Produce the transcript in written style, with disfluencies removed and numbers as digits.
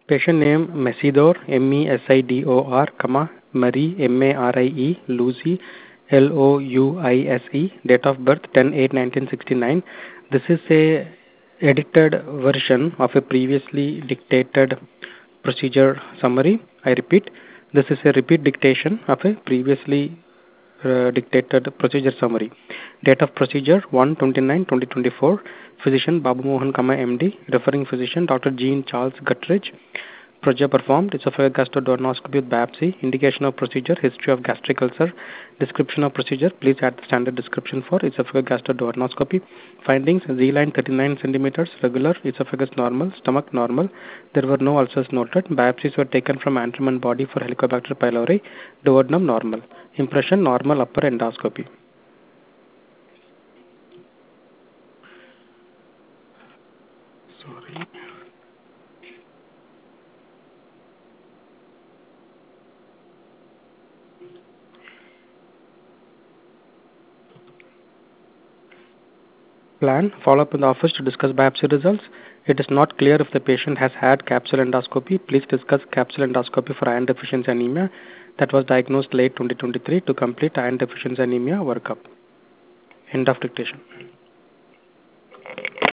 Patient name Mesidor, Mesidor, Marie, Marie, Lucy, Louise. Date of birth 10/8/1969. This is a edited version of a previously dictated procedure summary. I repeat, this is a repeat dictation of a previously dictated procedure summary. Date of procedure 1/29/2024. Physician Babu Mohan, MD. Referring physician Dr. Jean Charles Guttridge. Procedure performed esophageal gastroduodenoscopy with biopsy. Indication of procedure, history of gastric ulcer. Description of procedure, please add the standard description for esophageal gastroduodenoscopy. Findings, Z-line 39 centimeters, regular, esophagus normal, stomach normal. There were no ulcers noted. Biopsies were taken from abdomen body for Helicobacter pylori. Duodenum normal. Impression, normal upper endoscopy. Sorry. Plan, follow up in the office to discuss biopsy results. It is not clear if the patient has had capsule endoscopy. Please discuss capsule endoscopy for iron deficiency anemia that was diagnosed late 2023 to complete iron deficiency anemia workup. End of dictation.